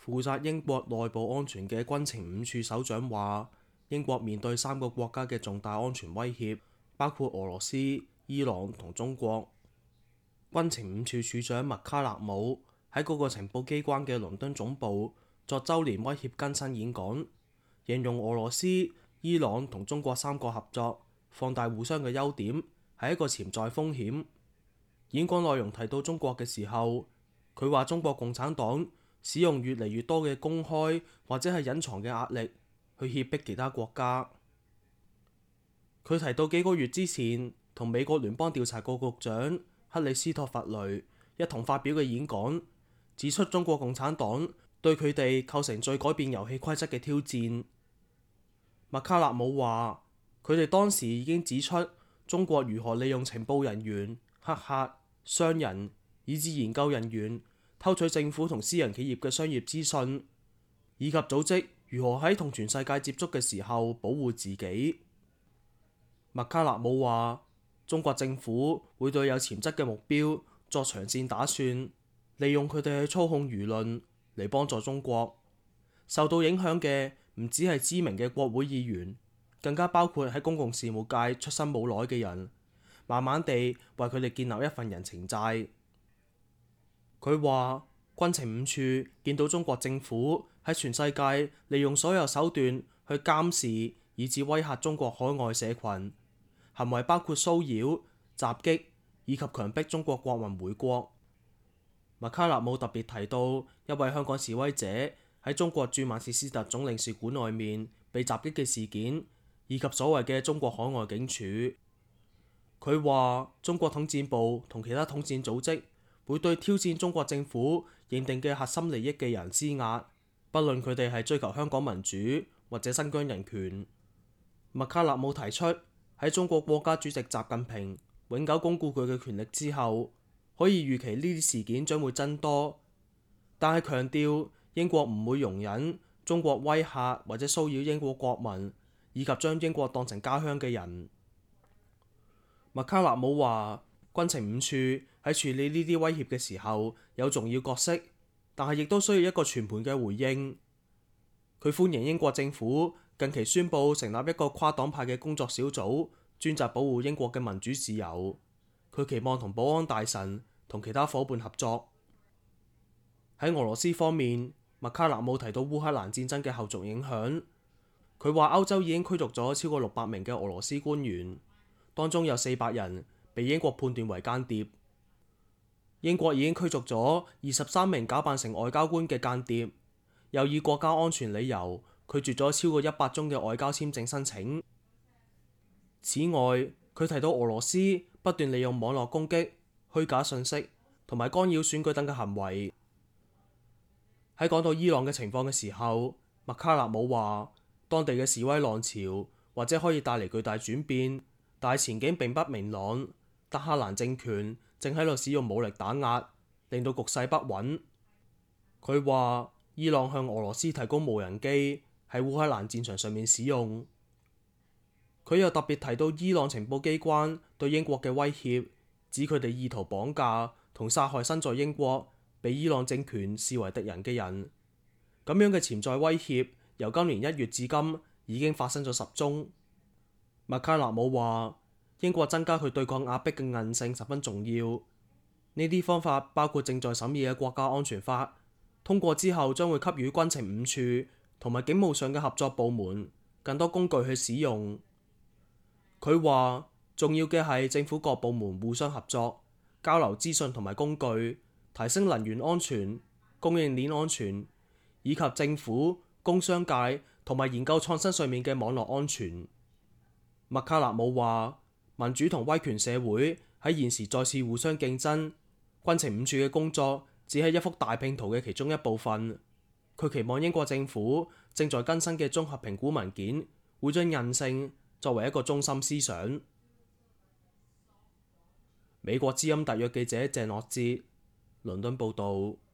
負責英國內部安全嘅軍情五處首長話，英國面對3個國家嘅重大安全威脅，包括俄羅斯、伊朗同中國。軍情五處處長麥卡勒姆喺嗰個情報機關嘅倫敦總部作週年威脅更新演講，形容俄羅斯、伊朗同中國3個合作，放大互相嘅優點，係一個潛在風險。演講內容提到中國嘅時候，佢話中國共產黨使用越嚟越多嘅公開或者係隱藏嘅壓力去脅迫其他國家。佢提到幾個月之前同美國聯邦調查局局長克里斯托弗雷一同發表嘅演講，指出中國共產黨對佢哋構成最改變遊戲規則嘅挑戰。麥卡勒姆話，佢哋當時已經指出中國如何利用情報人員、黑客、商人以至研究人員偷取政府同私人企業嘅商業資訊，以及組織如何喺同全世界接觸嘅時候保護自己。麥卡勒姆話，中國政府會對有潛質嘅目標作長線打算，利用佢哋去操控輿論嚟幫助中國。受到影響嘅唔只係知名嘅國會議員，更加包括喺公共事務界出身冇耐嘅人，慢慢地為佢哋建立一份人情債。佢話，軍情五處見到中國政府喺全世界利用所有手段去監視以至威嚇中國海外社群，行為包括騷擾、襲擊以及強迫中國國民回國。麥卡勒姆特別提到一位香港示威者喺中國駐曼徹斯特總領事館外面被襲擊嘅事件，以及所謂嘅中國海外警署。佢話，中國統戰部同其他統戰組織會對挑戰中國政府認定嘅核心利益嘅人施壓，不論佢哋係追求香港民主或者新疆人權。麥卡勒姆提出，喺中國國家主席習近平永久鞏固佢嘅權力之後，可以預期呢啲事件將會增多，但係強調英國唔會容忍中國威嚇或者騷擾英國國民，以及將英國當成家鄉嘅人。麥卡勒姆話，軍情五處喺處理呢啲威脅嘅時候有重要角色，但係亦都需要一個全盤嘅回應。佢歡迎英國政府近期宣布成立一個跨黨派嘅工作小組，專責保護英國嘅民主自由。佢期望同保安大臣同其他夥伴合作。喺俄羅斯方面，麥卡勒姆提到烏克蘭戰爭嘅後續影響。佢話歐洲已經驅逐咗超過600名嘅俄羅斯官員，當中有400人被英國判斷為間諜。英國已經驅逐咗23名假扮成外交官嘅間諜，又以國家安全理由拒絕咗超過100宗嘅外交簽證申請。此外，佢提到俄羅斯不斷利用網絡攻擊、虛假信息同埋干擾選舉等嘅行為。喺講到伊朗嘅情況嘅時候，麥卡勒姆話，當地嘅示威浪潮或者可以帶嚟巨大轉變，但係前景並不明朗。德黑蘭政權正喺度使用武力打壓，令到局勢不穩。佢話，伊朗向俄羅斯提供無人機喺烏克蘭戰場上面使用。佢又特別提到伊朗情報機關對英國嘅威脅，指佢哋意圖綁架同殺害身在英國被伊朗政權視為敵人嘅人。咁樣嘅潛在威脅由今年1月至今已經發生咗10宗。麥卡勒姆話，英國增加佢對抗壓迫嘅韌性十分重要。呢啲方法包括正在審議嘅國家安全法，通過之後將會給予軍情五處同埋警務上嘅合作部門更多工具去使用。佢話，重要嘅係政府各部門互相合作，交流資訊同埋工具，提升能源安全、供應鏈安全，以及政府、工商界同埋研究創新上面嘅網絡安全。麥卡勒姆話，民主同威權社會喺現時再次互相競爭，軍情五處嘅工作只係一幅大拼圖嘅其中一部分。佢期望英國政府正在更新嘅綜合評估文件會將韌性作為一個中心思想。美國之音特約記者鄭樂哲，倫敦報導。